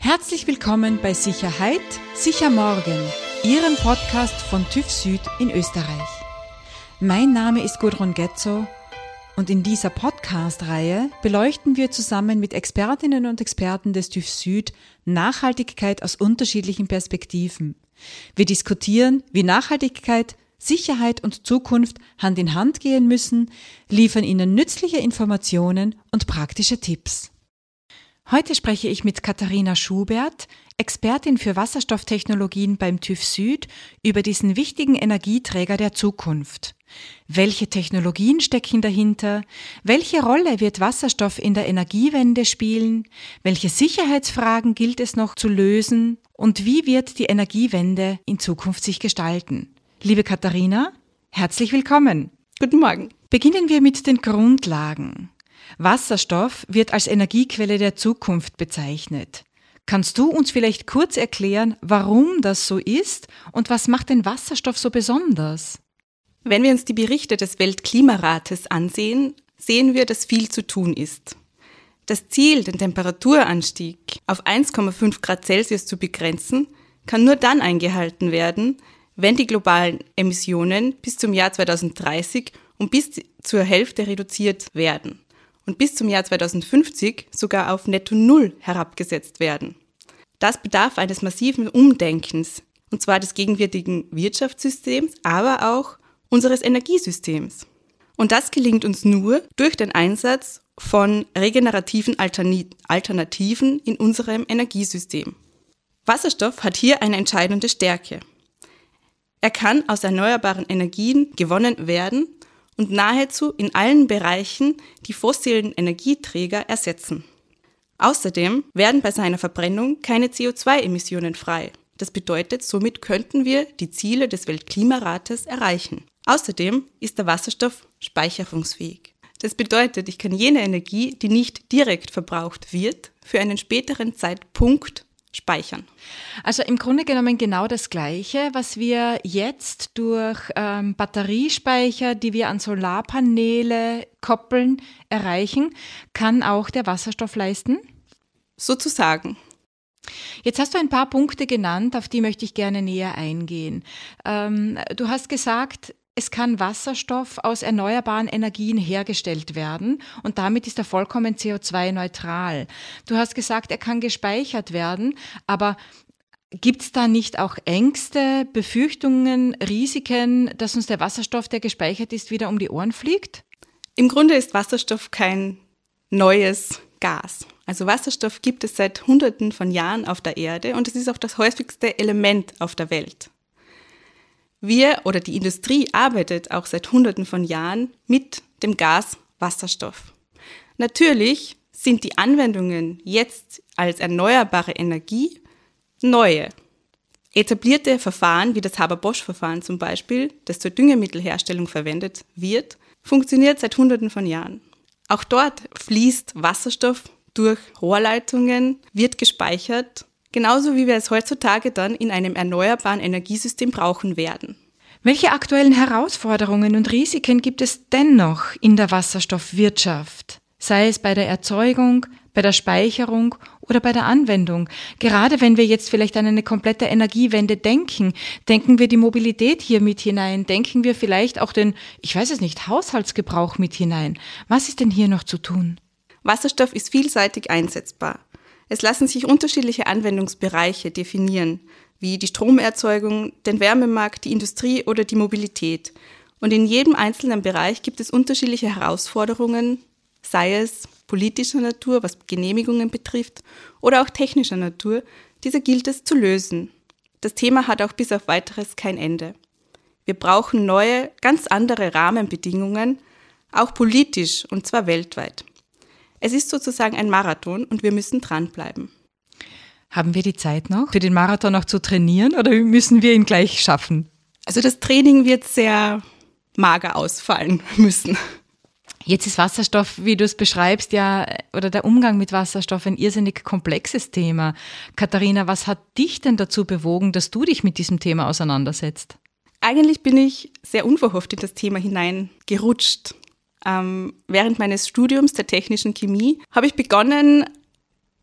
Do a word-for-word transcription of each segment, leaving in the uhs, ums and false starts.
Herzlich willkommen bei Sicherheit, sicher morgen, Ihrem Podcast von TÜV Süd in Österreich. Mein Name ist Gudrun Getzow und in dieser Podcast-Reihe beleuchten wir zusammen mit Expertinnen und Experten des TÜV Süd Nachhaltigkeit aus unterschiedlichen Perspektiven. Wir diskutieren, wie Nachhaltigkeit, Sicherheit und Zukunft Hand in Hand gehen müssen, liefern Ihnen nützliche Informationen und praktische Tipps. Heute spreche ich mit Katharina Schubert, Expertin für Wasserstofftechnologien beim TÜV Süd, über diesen wichtigen Energieträger der Zukunft. Welche Technologien stecken dahinter? Welche Rolle wird Wasserstoff in der Energiewende spielen? Welche Sicherheitsfragen gilt es noch zu lösen? Und wie wird die Energiewende in Zukunft sich gestalten? Liebe Katharina, herzlich willkommen. Guten Morgen. Beginnen wir mit den Grundlagen. Wasserstoff wird als Energiequelle der Zukunft bezeichnet. Kannst du uns vielleicht kurz erklären, warum das so ist und was macht den Wasserstoff so besonders? Wenn wir uns die Berichte des Weltklimarates ansehen, sehen wir, dass viel zu tun ist. Das Ziel, den Temperaturanstieg auf eins Komma fünf Grad Celsius zu begrenzen, kann nur dann eingehalten werden, wenn die globalen Emissionen bis zum Jahr zweitausenddreißig um bis zur Hälfte reduziert werden und bis zum Jahr zweitausendfünfzig sogar auf Netto Null herabgesetzt werden. Das bedarf eines massiven Umdenkens, und zwar des gegenwärtigen Wirtschaftssystems, aber auch unseres Energiesystems. Und das gelingt uns nur durch den Einsatz von regenerativen Alternativen in unserem Energiesystem. Wasserstoff hat hier eine entscheidende Stärke. Er kann aus erneuerbaren Energien gewonnen werden und nahezu in allen Bereichen die fossilen Energieträger ersetzen. Außerdem werden bei seiner Verbrennung keine C O zwei Emissionen frei. Das bedeutet, somit könnten wir die Ziele des Weltklimarates erreichen. Außerdem ist der Wasserstoff speicherungsfähig. Das bedeutet, ich kann jene Energie, die nicht direkt verbraucht wird, für einen späteren Zeitpunkt speichern. Also im Grunde genommen genau das Gleiche, was wir jetzt durch ähm, Batteriespeicher, die wir an Solarpaneele koppeln, erreichen, kann auch der Wasserstoff leisten? Sozusagen. Jetzt hast du ein paar Punkte genannt, auf die möchte ich gerne näher eingehen. Ähm, du hast gesagt, es kann Wasserstoff aus erneuerbaren Energien hergestellt werden und damit ist er vollkommen C O zwei neutral. Du hast gesagt, er kann gespeichert werden, aber gibt es da nicht auch Ängste, Befürchtungen, Risiken, dass uns der Wasserstoff, der gespeichert ist, wieder um die Ohren fliegt? Im Grunde ist Wasserstoff kein neues Gas. Also Wasserstoff gibt es seit Hunderten von Jahren auf der Erde und es ist auch das häufigste Element auf der Welt. Wir oder die Industrie arbeitet auch seit Hunderten von Jahren mit dem Gas Wasserstoff. Natürlich sind die Anwendungen jetzt als erneuerbare Energie neue. Etablierte Verfahren wie das Haber-Bosch-Verfahren zum Beispiel, das zur Düngemittelherstellung verwendet wird, funktioniert seit Hunderten von Jahren. Auch dort fließt Wasserstoff durch Rohrleitungen, wird gespeichert, genauso wie wir es heutzutage dann in einem erneuerbaren Energiesystem brauchen werden. Welche aktuellen Herausforderungen und Risiken gibt es dennoch in der Wasserstoffwirtschaft? Sei es bei der Erzeugung, bei der Speicherung oder bei der Anwendung. Gerade wenn wir jetzt vielleicht an eine komplette Energiewende denken, denken wir die Mobilität hier mit hinein, denken wir vielleicht auch den, ich weiß es nicht, Haushaltsgebrauch mit hinein. Was ist denn hier noch zu tun? Wasserstoff ist vielseitig einsetzbar. Es lassen sich unterschiedliche Anwendungsbereiche definieren, wie die Stromerzeugung, den Wärmemarkt, die Industrie oder die Mobilität. Und in jedem einzelnen Bereich gibt es unterschiedliche Herausforderungen, sei es politischer Natur, was Genehmigungen betrifft, oder auch technischer Natur. Diese gilt es zu lösen. Das Thema hat auch bis auf Weiteres kein Ende. Wir brauchen neue, ganz andere Rahmenbedingungen, auch politisch, und zwar weltweit. Es ist sozusagen ein Marathon und wir müssen dranbleiben. Haben wir die Zeit noch, für den Marathon noch zu trainieren oder müssen wir ihn gleich schaffen? Also das Training wird sehr mager ausfallen müssen. Jetzt ist Wasserstoff, wie du es beschreibst, ja, oder der Umgang mit Wasserstoff ein irrsinnig komplexes Thema. Katharina, was hat dich denn dazu bewogen, dass du dich mit diesem Thema auseinandersetzt? Eigentlich bin ich sehr unverhofft in das Thema hineingerutscht. Ähm, während meines Studiums der technischen Chemie habe ich begonnen,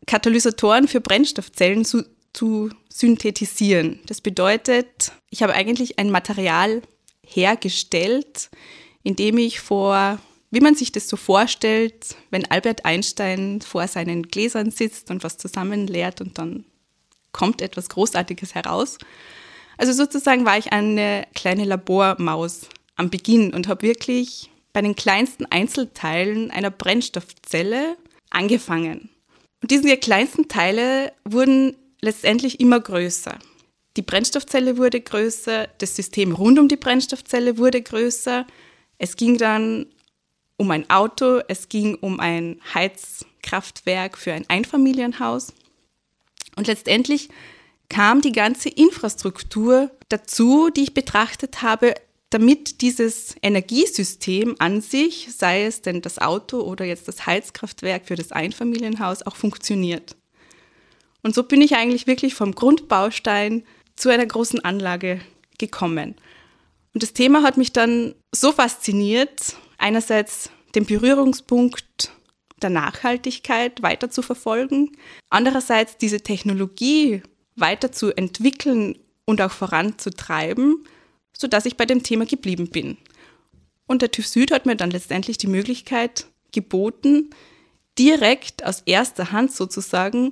Katalysatoren für Brennstoffzellen zu, zu synthetisieren. Das bedeutet, ich habe eigentlich ein Material hergestellt, indem ich vor, wie man sich das so vorstellt, wenn Albert Einstein vor seinen Gläsern sitzt und was zusammenleert und dann kommt etwas Großartiges heraus. Also sozusagen war ich eine kleine Labormaus am Beginn und habe wirklich bei den kleinsten Einzelteilen einer Brennstoffzelle angefangen. Und diese kleinsten Teile wurden letztendlich immer größer. Die Brennstoffzelle wurde größer, das System rund um die Brennstoffzelle wurde größer. Es ging dann um ein Auto, es ging um ein Heizkraftwerk für ein Einfamilienhaus. Und letztendlich kam die ganze Infrastruktur dazu, die ich betrachtet habe, damit dieses Energiesystem an sich, sei es denn das Auto oder jetzt das Heizkraftwerk für das Einfamilienhaus, auch funktioniert. Und so bin ich eigentlich wirklich vom Grundbaustein zu einer großen Anlage gekommen. Und das Thema hat mich dann so fasziniert, einerseits den Berührungspunkt der Nachhaltigkeit weiter zu verfolgen, andererseits diese Technologie weiterzuentwickeln und auch voranzutreiben, sodass ich bei dem Thema geblieben bin. Und der TÜV Süd hat mir dann letztendlich die Möglichkeit geboten, direkt aus erster Hand sozusagen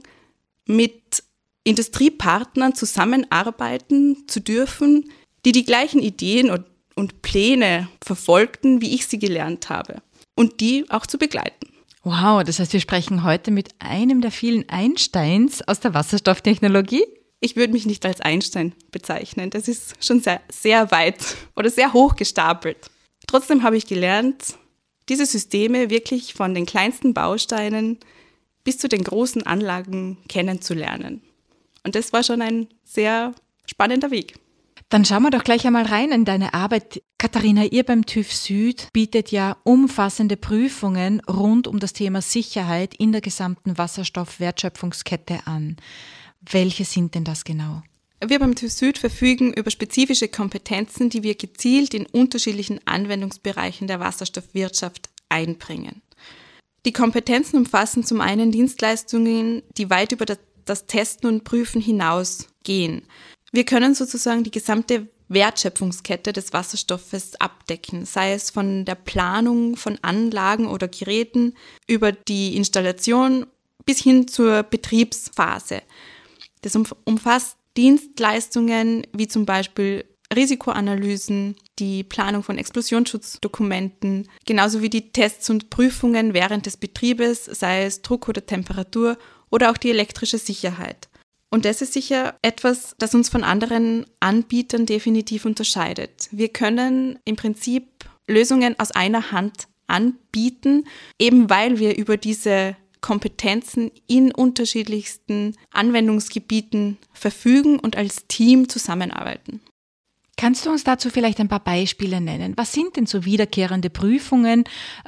mit Industriepartnern zusammenarbeiten zu dürfen, die die gleichen Ideen und, und Pläne verfolgten, wie ich sie gelernt habe, und die auch zu begleiten. Wow, das heißt, wir sprechen heute mit einem der vielen Einsteins aus der Wasserstofftechnologie? Ich würde mich nicht als Einstein bezeichnen. Das ist schon sehr, sehr weit oder sehr hoch gestapelt. Trotzdem habe ich gelernt, diese Systeme wirklich von den kleinsten Bausteinen bis zu den großen Anlagen kennenzulernen. Und das war schon ein sehr spannender Weg. Dann schauen wir doch gleich einmal rein in deine Arbeit. Katharina, ihr beim TÜV Süd bietet ja umfassende Prüfungen rund um das Thema Sicherheit in der gesamten Wasserstoffwertschöpfungskette an. Welche sind denn das genau? Wir beim TÜV Süd verfügen über spezifische Kompetenzen, die wir gezielt in unterschiedlichen Anwendungsbereichen der Wasserstoffwirtschaft einbringen. Die Kompetenzen umfassen zum einen Dienstleistungen, die weit über das Testen und Prüfen hinausgehen. Wir können sozusagen die gesamte Wertschöpfungskette des Wasserstoffes abdecken, sei es von der Planung von Anlagen oder Geräten über die Installation bis hin zur Betriebsphase. Das umfasst Dienstleistungen wie zum Beispiel Risikoanalysen, die Planung von Explosionsschutzddokumenten, genauso wie die Tests und Prüfungen während des Betriebes, sei es Druck oder Temperatur oder auch die elektrische Sicherheit. Und das ist sicher etwas, das uns von anderen Anbietern definitiv unterscheidet. Wir können im Prinzip Lösungen aus einer Hand anbieten, eben weil wir über diese Kompetenzen in unterschiedlichsten Anwendungsgebieten verfügen und als Team zusammenarbeiten. Kannst du uns dazu vielleicht ein paar Beispiele nennen? Was sind denn so wiederkehrende Prüfungen,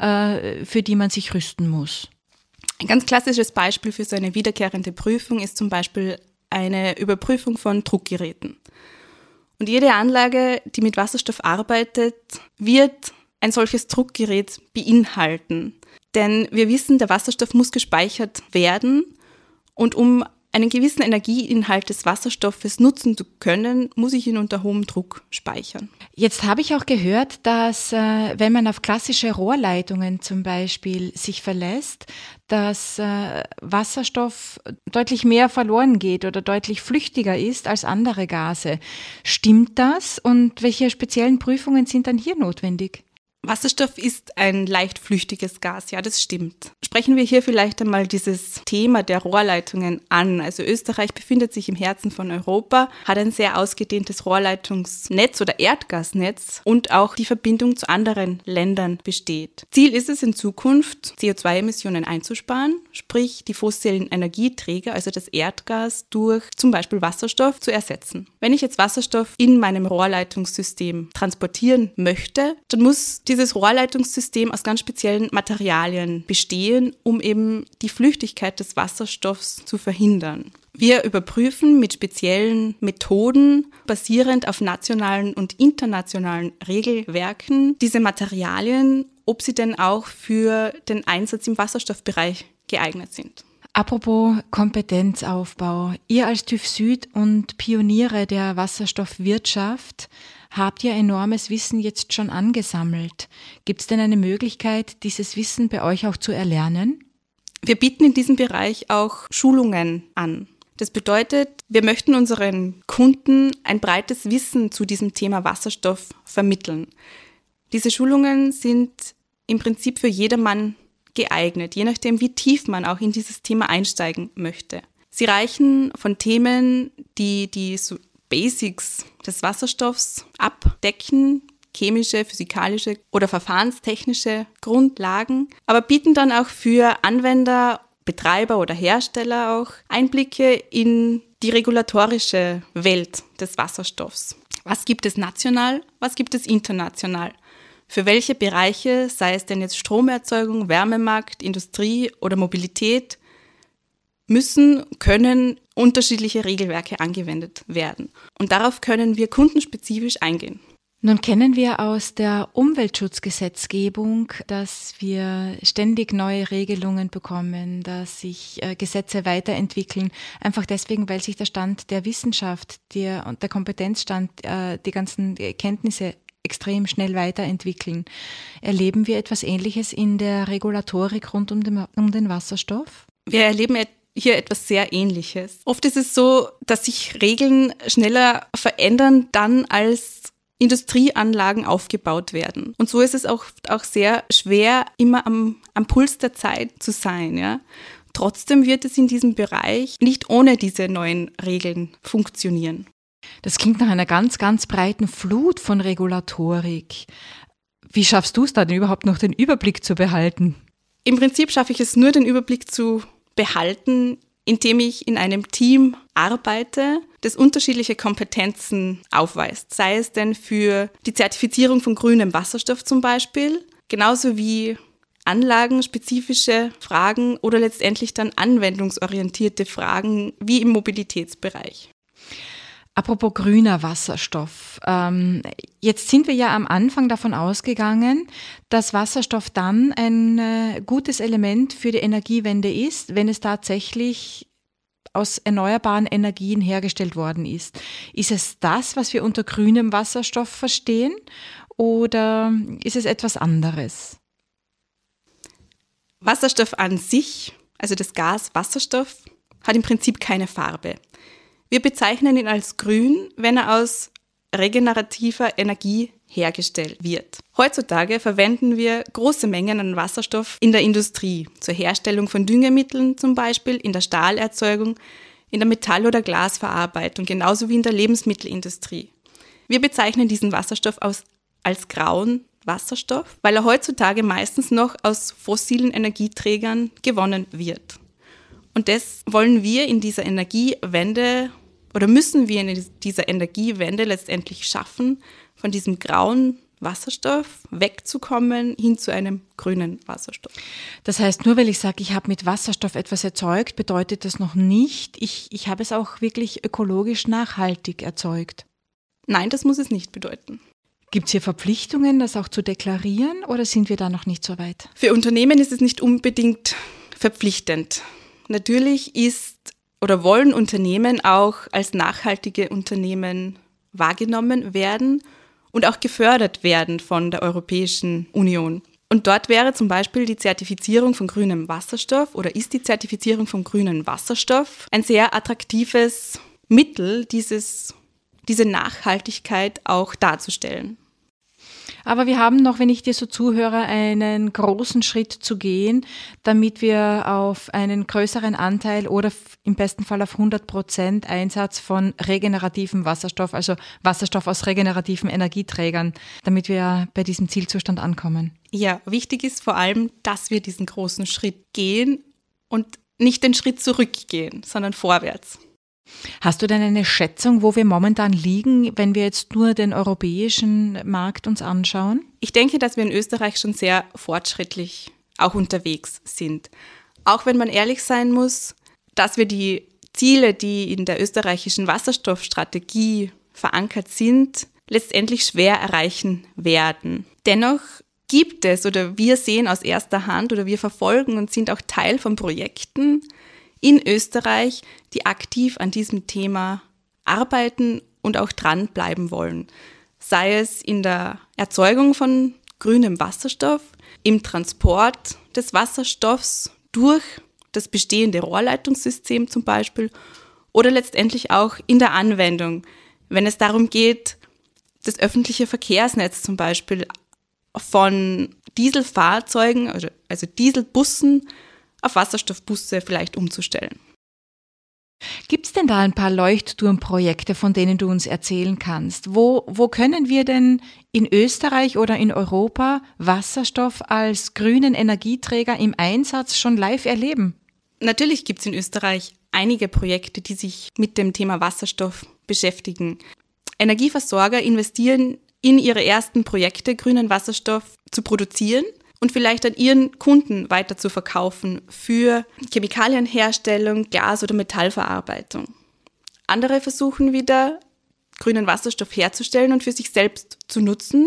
äh, für die man sich rüsten muss? Ein ganz klassisches Beispiel für so eine wiederkehrende Prüfung ist zum Beispiel eine Überprüfung von Druckgeräten. Und jede Anlage, die mit Wasserstoff arbeitet, wird ein solches Druckgerät beinhalten. Denn wir wissen, der Wasserstoff muss gespeichert werden und um einen gewissen Energieinhalt des Wasserstoffes nutzen zu können, muss ich ihn unter hohem Druck speichern. Jetzt habe ich auch gehört, dass äh, wenn man auf klassische Rohrleitungen zum Beispiel sich verlässt, dass äh, Wasserstoff deutlich mehr verloren geht oder deutlich flüchtiger ist als andere Gase. Stimmt das und welche speziellen Prüfungen sind dann hier notwendig? Wasserstoff ist ein leicht flüchtiges Gas, ja, das stimmt. Sprechen wir hier vielleicht einmal dieses Thema der Rohrleitungen an. Also Österreich befindet sich im Herzen von Europa, hat ein sehr ausgedehntes Rohrleitungsnetz oder Erdgasnetz und auch die Verbindung zu anderen Ländern besteht. Ziel ist es in Zukunft, C O zwei Emissionen einzusparen, sprich die fossilen Energieträger, also das Erdgas, durch zum Beispiel Wasserstoff zu ersetzen. Wenn ich jetzt Wasserstoff in meinem Rohrleitungssystem transportieren möchte, dann muss die dieses Rohrleitungssystem aus ganz speziellen Materialien bestehen, um eben die Flüchtigkeit des Wasserstoffs zu verhindern. Wir überprüfen mit speziellen Methoden, basierend auf nationalen und internationalen Regelwerken, diese Materialien, ob sie denn auch für den Einsatz im Wasserstoffbereich geeignet sind. Apropos Kompetenzaufbau. Ihr als TÜV Süd und Pioniere der Wasserstoffwirtschaft habt ihr enormes Wissen jetzt schon angesammelt. Gibt es denn eine Möglichkeit, dieses Wissen bei euch auch zu erlernen? Wir bieten in diesem Bereich auch Schulungen an. Das bedeutet, wir möchten unseren Kunden ein breites Wissen zu diesem Thema Wasserstoff vermitteln. Diese Schulungen sind im Prinzip für jedermann geeignet, je nachdem, wie tief man auch in dieses Thema einsteigen möchte. Sie reichen von Themen, die die so Basics des Wasserstoffs abdecken, chemische, physikalische oder verfahrenstechnische Grundlagen, aber bieten dann auch für Anwender, Betreiber oder Hersteller auch Einblicke in die regulatorische Welt des Wasserstoffs. Was gibt es national, was gibt es international? Für welche Bereiche, sei es denn jetzt Stromerzeugung, Wärmemarkt, Industrie oder Mobilität, müssen, können unterschiedliche Regelwerke angewendet werden. Und darauf können wir kundenspezifisch eingehen. Nun kennen wir aus der Umweltschutzgesetzgebung, dass wir ständig neue Regelungen bekommen, dass sich äh, Gesetze weiterentwickeln, einfach deswegen, weil sich der Stand der Wissenschaft der, und der Kompetenzstand, äh, die ganzen Kenntnisse extrem schnell weiterentwickeln. Erleben wir etwas Ähnliches in der Regulatorik rund um den, um den Wasserstoff? Wir erleben hier etwas sehr Ähnliches. Oft ist es so, dass sich Regeln schneller verändern, dann als Industrieanlagen aufgebaut werden. Und so ist es auch, auch sehr schwer, immer am, am Puls der Zeit zu sein. Ja? Trotzdem wird es in diesem Bereich nicht ohne diese neuen Regeln funktionieren. Das klingt nach einer ganz, ganz breiten Flut von Regulatorik. Wie schaffst du es da denn überhaupt noch den Überblick zu behalten? Im Prinzip schaffe ich es nur, den Überblick zu behalten, indem ich in einem Team arbeite, das unterschiedliche Kompetenzen aufweist. Sei es denn für die Zertifizierung von grünem Wasserstoff zum Beispiel, genauso wie anlagenspezifische Fragen oder letztendlich dann anwendungsorientierte Fragen wie im Mobilitätsbereich. Apropos grüner Wasserstoff. Ähm, jetzt sind wir ja am Anfang davon ausgegangen, dass Wasserstoff dann ein äh, gutes Element für die Energiewende ist, wenn es tatsächlich aus erneuerbaren Energien hergestellt worden ist. Ist es das, was wir unter grünem Wasserstoff verstehen, oder ist es etwas anderes? Wasserstoff an sich, also das Gas Wasserstoff, hat im Prinzip keine Farbe. Wir bezeichnen ihn als grün, wenn er aus regenerativer Energie hergestellt wird. Heutzutage verwenden wir große Mengen an Wasserstoff in der Industrie, zur Herstellung von Düngemitteln zum Beispiel, in der Stahlerzeugung, in der Metall- oder Glasverarbeitung, genauso wie in der Lebensmittelindustrie. Wir bezeichnen diesen Wasserstoff aus, als grauen Wasserstoff, weil er heutzutage meistens noch aus fossilen Energieträgern gewonnen wird. Und das wollen wir in dieser Energiewende oder müssen wir in dieser Energiewende letztendlich schaffen, von diesem grauen Wasserstoff wegzukommen hin zu einem grünen Wasserstoff. Das heißt, nur weil ich sage, ich habe mit Wasserstoff etwas erzeugt, bedeutet das noch nicht, ich, ich habe es auch wirklich ökologisch nachhaltig erzeugt. Nein, das muss es nicht bedeuten. Gibt es hier Verpflichtungen, das auch zu deklarieren, oder sind wir da noch nicht so weit? Für Unternehmen ist es nicht unbedingt verpflichtend. Natürlich ist oder wollen Unternehmen auch als nachhaltige Unternehmen wahrgenommen werden und auch gefördert werden von der Europäischen Union. Und dort wäre zum Beispiel die Zertifizierung von grünem Wasserstoff oder ist die Zertifizierung von grünem Wasserstoff ein sehr attraktives Mittel, dieses, diese Nachhaltigkeit auch darzustellen. Aber wir haben noch, wenn ich dir so zuhöre, einen großen Schritt zu gehen, damit wir auf einen größeren Anteil oder im besten Fall auf hundert Prozent Einsatz von regenerativem Wasserstoff, also Wasserstoff aus regenerativen Energieträgern, damit wir bei diesem Zielzustand ankommen. Ja, wichtig ist vor allem, dass wir diesen großen Schritt gehen und nicht den Schritt zurückgehen, sondern vorwärts. Hast du denn eine Schätzung, wo wir momentan liegen, wenn wir jetzt nur den europäischen Markt uns anschauen? Ich denke, dass wir in Österreich schon sehr fortschrittlich auch unterwegs sind. Auch wenn man ehrlich sein muss, dass wir die Ziele, die in der österreichischen Wasserstoffstrategie verankert sind, letztendlich schwer erreichen werden. Dennoch gibt es oder wir sehen aus erster Hand oder wir verfolgen und sind auch Teil von Projekten, in Österreich, die aktiv an diesem Thema arbeiten und auch dranbleiben wollen. Sei es in der Erzeugung von grünem Wasserstoff, im Transport des Wasserstoffs durch das bestehende Rohrleitungssystem zum Beispiel oder letztendlich auch in der Anwendung, wenn es darum geht, das öffentliche Verkehrsnetz zum Beispiel von Dieselfahrzeugen, also, also Dieselbussen, auf Wasserstoffbusse vielleicht umzustellen. Gibt es denn da ein paar Leuchtturmprojekte, von denen du uns erzählen kannst? Wo, wo können wir denn in Österreich oder in Europa Wasserstoff als grünen Energieträger im Einsatz schon live erleben? Natürlich gibt es in Österreich einige Projekte, die sich mit dem Thema Wasserstoff beschäftigen. Energieversorger investieren in ihre ersten Projekte, grünen Wasserstoff zu produzieren und vielleicht an ihren Kunden weiter zu verkaufen für Chemikalienherstellung, Glas- oder Metallverarbeitung. Andere versuchen wieder, grünen Wasserstoff herzustellen und für sich selbst zu nutzen,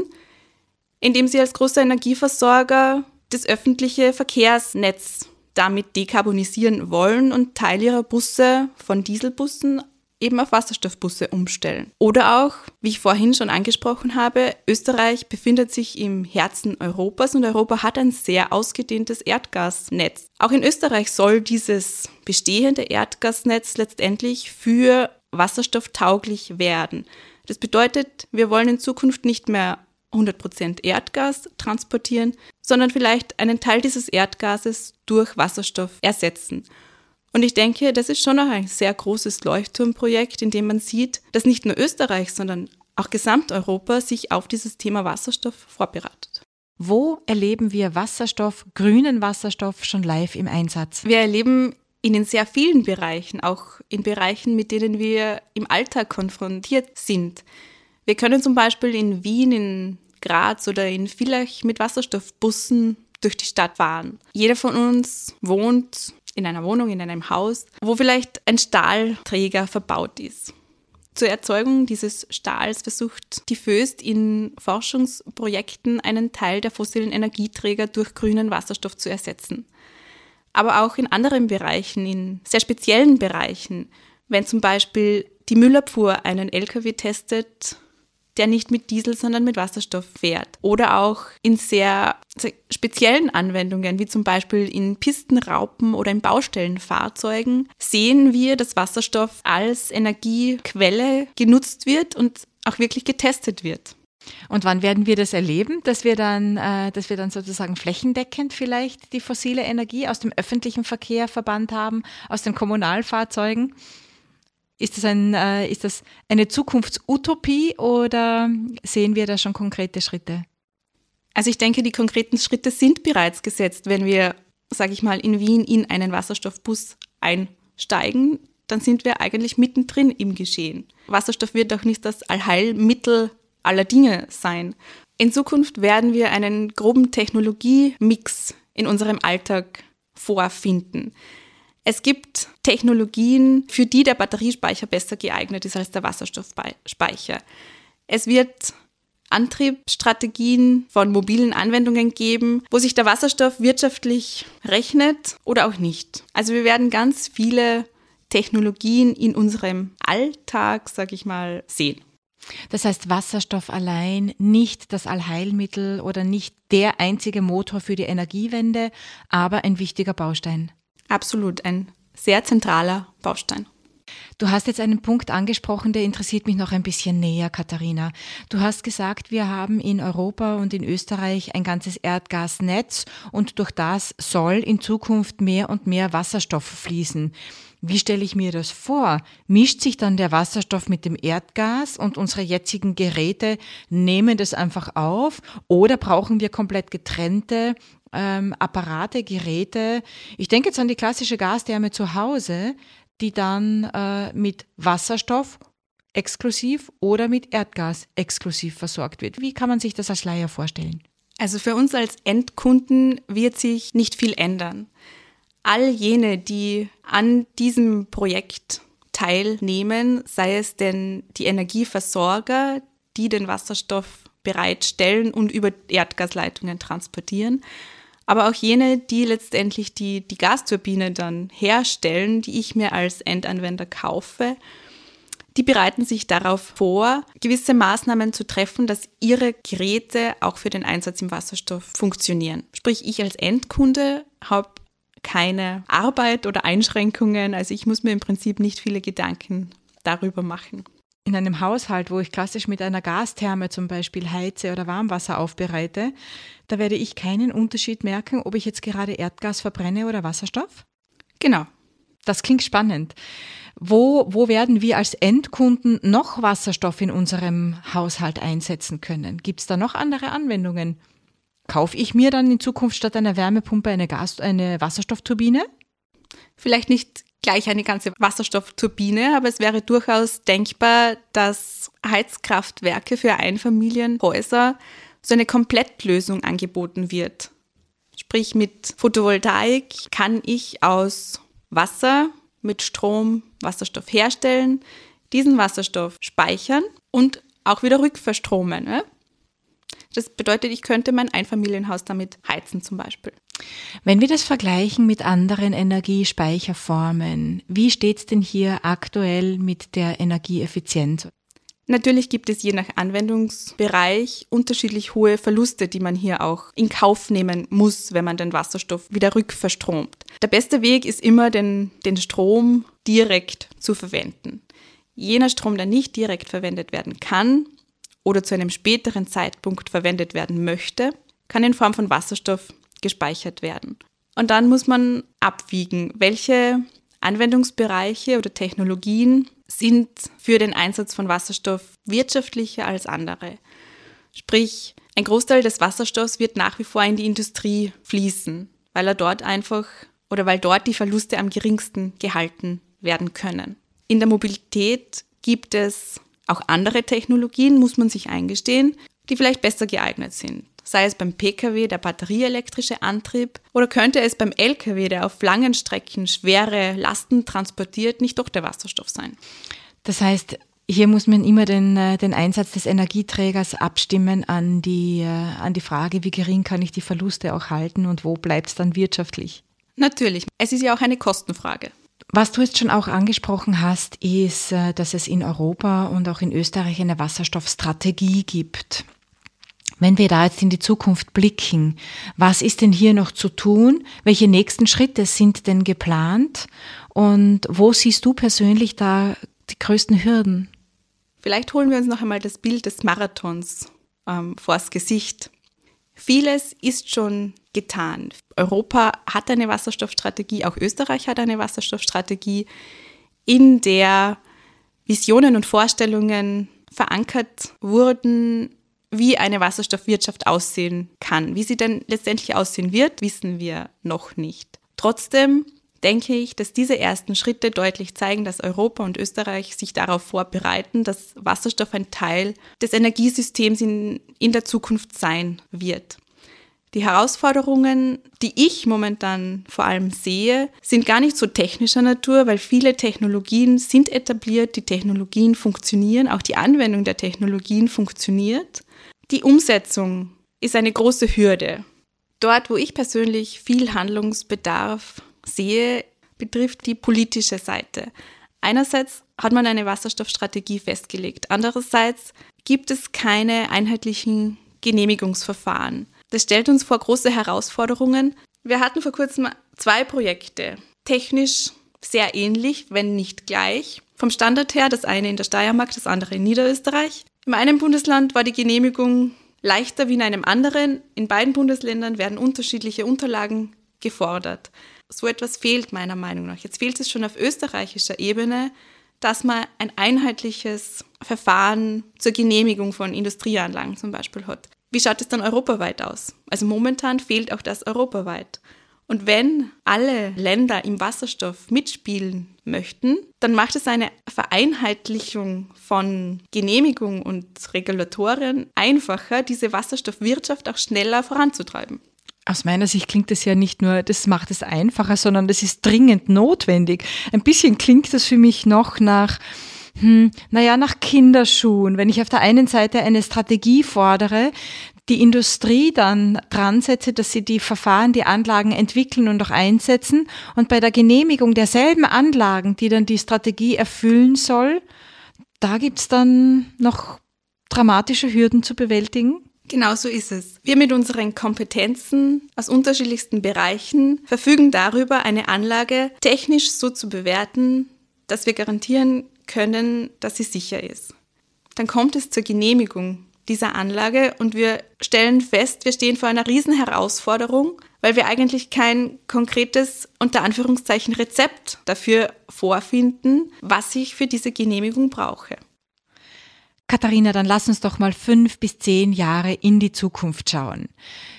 indem sie als großer Energieversorger das öffentliche Verkehrsnetz damit dekarbonisieren wollen und Teil ihrer Busse von Dieselbussen eben auf Wasserstoffbusse umstellen. Oder auch, wie ich vorhin schon angesprochen habe, Österreich befindet sich im Herzen Europas und Europa hat ein sehr ausgedehntes Erdgasnetz. Auch in Österreich soll dieses bestehende Erdgasnetz letztendlich für wasserstofftauglich werden. Das bedeutet, wir wollen in Zukunft nicht mehr hundert Prozent Erdgas transportieren, sondern vielleicht einen Teil dieses Erdgases durch Wasserstoff ersetzen. Und ich denke, das ist schon noch ein sehr großes Leuchtturmprojekt, in dem man sieht, dass nicht nur Österreich, sondern auch Gesamteuropa sich auf dieses Thema Wasserstoff vorbereitet. Wo erleben wir Wasserstoff, grünen Wasserstoff schon live im Einsatz? Wir erleben ihn in sehr vielen Bereichen, auch in Bereichen, mit denen wir im Alltag konfrontiert sind. Wir können zum Beispiel in Wien, in Graz oder in Villach mit Wasserstoffbussen durch die Stadt fahren. Jeder von uns wohnt in einer Wohnung, in einem Haus, wo vielleicht ein Stahlträger verbaut ist. Zur Erzeugung dieses Stahls versucht die Voest in Forschungsprojekten einen Teil der fossilen Energieträger durch grünen Wasserstoff zu ersetzen. Aber auch in anderen Bereichen, in sehr speziellen Bereichen, wenn zum Beispiel die Müllabfuhr einen L K W testet, der nicht mit Diesel, sondern mit Wasserstoff fährt. Oder auch in sehr, sehr speziellen Anwendungen, wie zum Beispiel in Pistenraupen oder in Baustellenfahrzeugen, sehen wir, dass Wasserstoff als Energiequelle genutzt wird und auch wirklich getestet wird. Und wann werden wir das erleben, dass wir dann, äh, dass wir dann sozusagen flächendeckend vielleicht die fossile Energie aus dem öffentlichen Verkehr verbannt haben, aus den Kommunalfahrzeugen? Ist das, ein, äh, ist das eine Zukunftsutopie oder sehen wir da schon konkrete Schritte? Also ich denke, die konkreten Schritte sind bereits gesetzt. Wenn wir, sage ich mal, in Wien in einen Wasserstoffbus einsteigen, dann sind wir eigentlich mittendrin im Geschehen. Wasserstoff wird auch nicht das Allheilmittel aller Dinge sein. In Zukunft werden wir einen groben Technologiemix in unserem Alltag vorfinden. Es gibt Technologien, für die der Batteriespeicher besser geeignet ist als der Wasserstoffspeicher. Es wird Antriebsstrategien von mobilen Anwendungen geben, wo sich der Wasserstoff wirtschaftlich rechnet oder auch nicht. Also wir werden ganz viele Technologien in unserem Alltag, sage ich mal, sehen. Das heißt, Wasserstoff allein nicht das Allheilmittel oder nicht der einzige Motor für die Energiewende, aber ein wichtiger Baustein. Absolut, ein sehr zentraler Baustein. Du hast jetzt einen Punkt angesprochen, der interessiert mich noch ein bisschen näher, Katharina. Du hast gesagt, wir haben in Europa und in Österreich ein ganzes Erdgasnetz und durch das soll in Zukunft mehr und mehr Wasserstoff fließen. Wie stelle ich mir das vor? Mischt sich dann der Wasserstoff mit dem Erdgas und unsere jetzigen Geräte nehmen das einfach auf oder brauchen wir komplett getrennte ähm, Apparate, Geräte? Ich denke jetzt an die klassische Gastherme zu Hause, die dann äh, mit Wasserstoff exklusiv oder mit Erdgas exklusiv versorgt wird. Wie kann man sich das als Laie vorstellen? Also für uns als Endkunden wird sich nicht viel ändern. All jene, die an diesem Projekt teilnehmen, sei es denn die Energieversorger, die den Wasserstoff bereitstellen und über Erdgasleitungen transportieren, aber auch jene, die letztendlich die, die Gasturbine dann herstellen, die ich mir als Endanwender kaufe, die bereiten sich darauf vor, gewisse Maßnahmen zu treffen, dass ihre Geräte auch für den Einsatz im Wasserstoff funktionieren. Sprich, ich als Endkunde habe keine Arbeit oder Einschränkungen, also ich muss mir im Prinzip nicht viele Gedanken darüber machen. In einem Haushalt, wo ich klassisch mit einer Gastherme zum Beispiel heize oder Warmwasser aufbereite, da werde ich keinen Unterschied merken, ob ich jetzt gerade Erdgas verbrenne oder Wasserstoff? Genau. Das klingt spannend. Wo, wo werden wir als Endkunden noch Wasserstoff in unserem Haushalt einsetzen können? Gibt es da noch andere Anwendungen? Kaufe ich mir dann in Zukunft statt einer Wärmepumpe eine, Gas, eine Wasserstoffturbine? Vielleicht nicht gleich eine ganze Wasserstoffturbine, aber es wäre durchaus denkbar, dass Heizkraftwerke für Einfamilienhäuser so eine Komplettlösung angeboten wird. Sprich, mit Photovoltaik kann ich aus Wasser mit Strom Wasserstoff herstellen, diesen Wasserstoff speichern und auch wieder rückverstromen. Ne? Das bedeutet, ich könnte mein Einfamilienhaus damit heizen zum Beispiel. Wenn wir das vergleichen mit anderen Energiespeicherformen, wie steht es denn hier aktuell mit der Energieeffizienz? Natürlich gibt es je nach Anwendungsbereich unterschiedlich hohe Verluste, die man hier auch in Kauf nehmen muss, wenn man den Wasserstoff wieder rückverstromt. Der beste Weg ist immer, den, den Strom direkt zu verwenden. Jener Strom, der nicht direkt verwendet werden kann oder zu einem späteren Zeitpunkt verwendet werden möchte, kann in Form von Wasserstoff gespeichert werden. Und dann muss man abwiegen, welche Anwendungsbereiche oder Technologien sind für den Einsatz von Wasserstoff wirtschaftlicher als andere. Sprich, ein Großteil des Wasserstoffs wird nach wie vor in die Industrie fließen, weil er dort einfach oder weil dort die Verluste am geringsten gehalten werden können. In der Mobilität gibt es auch andere Technologien, muss man sich eingestehen, die vielleicht besser geeignet sind. Sei es beim Pkw der batterieelektrische Antrieb oder könnte es beim Lkw, der auf langen Strecken schwere Lasten transportiert, nicht doch der Wasserstoff sein. Das heißt, hier muss man immer den, den Einsatz des Energieträgers abstimmen an die, an die Frage, wie gering kann ich die Verluste auch halten und wo bleibt es dann wirtschaftlich? Natürlich, es ist ja auch eine Kostenfrage. Was du jetzt schon auch angesprochen hast, ist, dass es in Europa und auch in Österreich eine Wasserstoffstrategie gibt. Wenn wir da jetzt in die Zukunft blicken, was ist denn hier noch zu tun? Welche nächsten Schritte sind denn geplant? Und wo siehst du persönlich da die größten Hürden? Vielleicht holen wir uns noch einmal das Bild des Marathons ähm, vors Gesicht. Vieles ist schon getan. Europa hat eine Wasserstoffstrategie, auch Österreich hat eine Wasserstoffstrategie, in der Visionen und Vorstellungen verankert wurden, wie eine Wasserstoffwirtschaft aussehen kann. Wie sie denn letztendlich aussehen wird, wissen wir noch nicht. Trotzdem denke ich, dass diese ersten Schritte deutlich zeigen, dass Europa und Österreich sich darauf vorbereiten, dass Wasserstoff ein Teil des Energiesystems in, in der Zukunft sein wird. Die Herausforderungen, die ich momentan vor allem sehe, sind gar nicht so technischer Natur, weil viele Technologien sind etabliert, die Technologien funktionieren, auch die Anwendung der Technologien funktioniert. Die Umsetzung ist eine große Hürde. Dort, wo ich persönlich viel Handlungsbedarf sehe, betrifft die politische Seite. Einerseits hat man eine Wasserstoffstrategie festgelegt, andererseits gibt es keine einheitlichen Genehmigungsverfahren. Das stellt uns vor große Herausforderungen. Wir hatten vor kurzem zwei Projekte, technisch sehr ähnlich, wenn nicht gleich. Vom Standard her, das eine in der Steiermark, das andere in Niederösterreich. Im einen Bundesland war die Genehmigung leichter wie in einem anderen. In beiden Bundesländern werden unterschiedliche Unterlagen gefordert. So etwas fehlt meiner Meinung nach. Jetzt fehlt es schon auf österreichischer Ebene, dass man ein einheitliches Verfahren zur Genehmigung von Industrieanlagen zum Beispiel hat. Wie schaut es dann europaweit aus? Also momentan fehlt auch das europaweit. Und wenn alle Länder im Wasserstoff mitspielen möchten, dann macht es eine Vereinheitlichung von Genehmigung und Regulatorien einfacher, diese Wasserstoffwirtschaft auch schneller voranzutreiben. Aus meiner Sicht klingt das ja nicht nur, das macht es einfacher, sondern das ist dringend notwendig. Ein bisschen klingt das für mich noch nach, hm, naja, nach Kinderschuhen. Wenn ich auf der einen Seite eine Strategie fordere, die Industrie dann dran setze, dass sie die Verfahren, die Anlagen entwickeln und auch einsetzen. Und bei der Genehmigung derselben Anlagen, die dann die Strategie erfüllen soll, da gibt's dann noch dramatische Hürden zu bewältigen. Genau so ist es. Wir mit unseren Kompetenzen aus unterschiedlichsten Bereichen verfügen darüber, eine Anlage technisch so zu bewerten, dass wir garantieren können, dass sie sicher ist. Dann kommt es zur Genehmigung dieser Anlage und wir stellen fest, wir stehen vor einer riesen Herausforderung, weil wir eigentlich kein konkretes, unter Anführungszeichen, Rezept dafür vorfinden, was ich für diese Genehmigung brauche. Katharina, dann lass uns doch mal fünf bis zehn Jahre in die Zukunft schauen.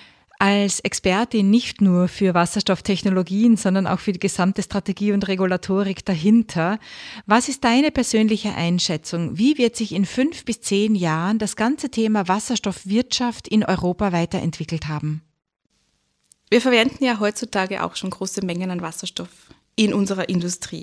Als Expertin nicht nur für Wasserstofftechnologien, sondern auch für die gesamte Strategie und Regulatorik dahinter. Was ist deine persönliche Einschätzung? Wie wird sich in fünf bis zehn Jahren das ganze Thema Wasserstoffwirtschaft in Europa weiterentwickelt haben? Wir verwenden ja heutzutage auch schon große Mengen an Wasserstoff in unserer Industrie.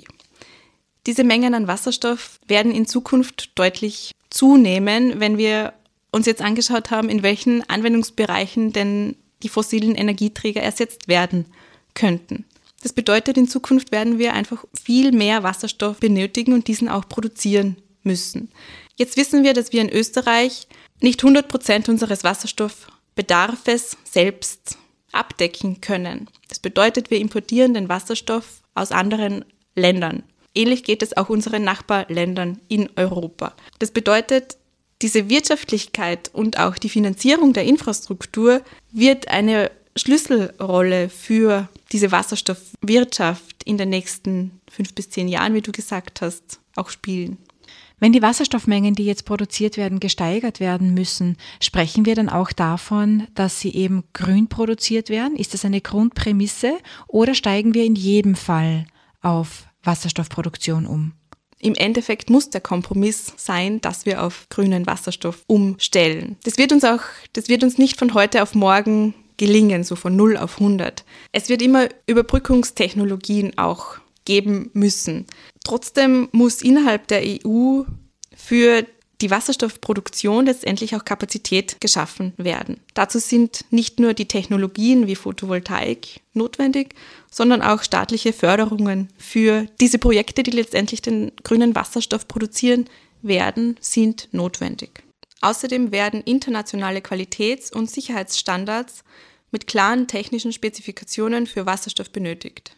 Diese Mengen an Wasserstoff werden in Zukunft deutlich zunehmen, wenn wir uns jetzt angeschaut haben, in welchen Anwendungsbereichen denn die fossilen Energieträger ersetzt werden könnten. Das bedeutet, in Zukunft werden wir einfach viel mehr Wasserstoff benötigen und diesen auch produzieren müssen. Jetzt wissen wir, dass wir in Österreich nicht hundert Prozent unseres Wasserstoffbedarfes selbst abdecken können. Das bedeutet, wir importieren den Wasserstoff aus anderen Ländern. Ähnlich geht es auch unseren Nachbarländern in Europa. Das bedeutet, diese Wirtschaftlichkeit und auch die Finanzierung der Infrastruktur wird eine Schlüsselrolle für diese Wasserstoffwirtschaft in den nächsten fünf bis zehn Jahren, wie du gesagt hast, auch spielen. Wenn die Wasserstoffmengen, die jetzt produziert werden, gesteigert werden müssen, sprechen wir dann auch davon, dass sie eben grün produziert werden? Ist das eine Grundprämisse oder steigen wir in jedem Fall auf Wasserstoffproduktion um? Im Endeffekt muss der Kompromiss sein, dass wir auf grünen Wasserstoff umstellen. Das wird uns auch, das wird uns nicht von heute auf morgen gelingen, so von null auf hundert. Es wird immer Überbrückungstechnologien auch geben müssen. Trotzdem muss innerhalb der E U für die Wasserstoffproduktion letztendlich auch Kapazität geschaffen werden. Dazu sind nicht nur die Technologien wie Photovoltaik notwendig, sondern auch staatliche Förderungen für diese Projekte, die letztendlich den grünen Wasserstoff produzieren werden, sind notwendig. Außerdem werden internationale Qualitäts- und Sicherheitsstandards mit klaren technischen Spezifikationen für Wasserstoff benötigt.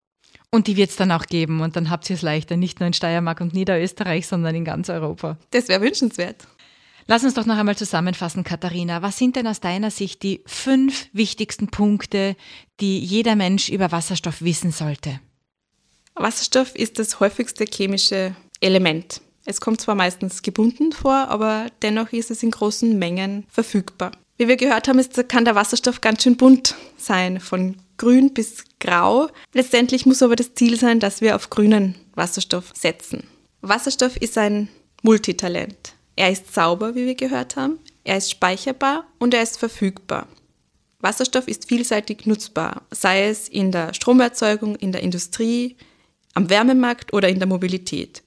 Und die wird es dann auch geben und dann habt ihr es leichter, nicht nur in Steiermark und Niederösterreich, sondern in ganz Europa. Das wäre wünschenswert. Lass uns doch noch einmal zusammenfassen, Katharina. Was sind denn aus deiner Sicht die fünf wichtigsten Punkte, die jeder Mensch über Wasserstoff wissen sollte? Wasserstoff ist das häufigste chemische Element. Es kommt zwar meistens gebunden vor, aber dennoch ist es in großen Mengen verfügbar. Wie wir gehört haben, ist, kann der Wasserstoff ganz schön bunt sein, von grün bis grau. Letztendlich muss aber das Ziel sein, dass wir auf grünen Wasserstoff setzen. Wasserstoff ist ein Multitalent. Er ist sauber, wie wir gehört haben, er ist speicherbar und er ist verfügbar. Wasserstoff ist vielseitig nutzbar, sei es in der Stromerzeugung, in der Industrie, am Wärmemarkt oder in der Mobilität.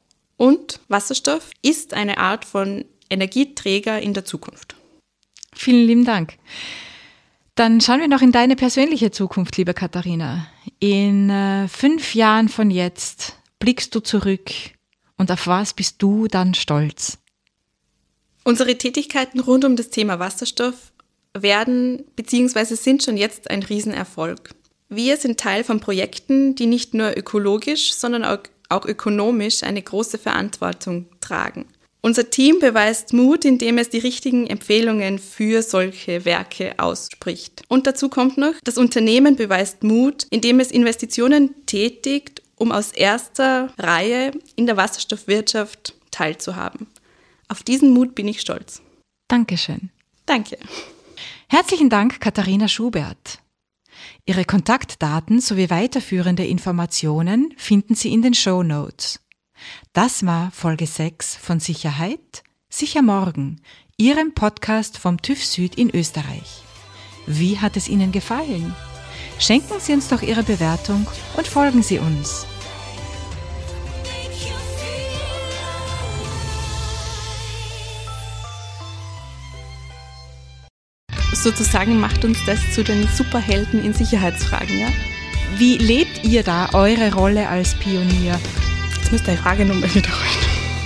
Und Wasserstoff ist eine Art von Energieträger in der Zukunft. Vielen lieben Dank. Dann schauen wir noch in deine persönliche Zukunft, liebe Katharina. In äh, fünf Jahren von jetzt blickst du zurück und auf was bist du dann stolz? Unsere Tätigkeiten rund um das Thema Wasserstoff werden bzw. sind schon jetzt ein Riesenerfolg. Wir sind Teil von Projekten, die nicht nur ökologisch, sondern auch, auch ökonomisch eine große Verantwortung tragen. Unser Team beweist Mut, indem es die richtigen Empfehlungen für solche Werke ausspricht. Und dazu kommt noch, das Unternehmen beweist Mut, indem es Investitionen tätigt, um aus erster Reihe in der Wasserstoffwirtschaft teilzuhaben. Auf diesen Mut bin ich stolz. Dankeschön. Danke. Herzlichen Dank, Katharina Schubert. Ihre Kontaktdaten sowie weiterführende Informationen finden Sie in den Shownotes. Das war Folge sechs von Sicherheit, sicher morgen, Ihrem Podcast vom TÜV Süd in Österreich. Wie hat es Ihnen gefallen? Schenken Sie uns doch Ihre Bewertung und folgen Sie uns. sozusagen macht uns das zu den Superhelden in Sicherheitsfragen, ja? Wie lebt ihr da eure Rolle als Pionier? Jetzt müsst ihr die Frage nochmal wiederholen.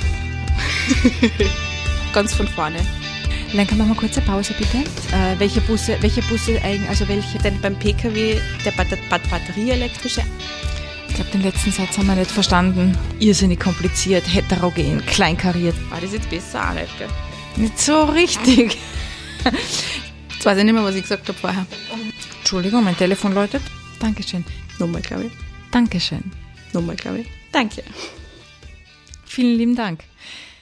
Ganz von vorne. Dann kann man mal kurz eine Pause, bitte. Äh, welche Busse, welche Busse eigentlich, also welche? Denn beim P K W der Bat- Bat- batterieelektrische. Ich glaube, den letzten Satz haben wir nicht verstanden. Irrsinnig kompliziert, heterogen, kleinkariert. War das jetzt besser auch nicht, gell? Nicht so richtig. Jetzt weiß ich nicht mehr, was ich gesagt habe vorher. Entschuldigung, mein Telefon läutet. Dankeschön. Nochmal, glaube ich. Dankeschön. Nochmal, glaube ich. Danke. Vielen lieben Dank.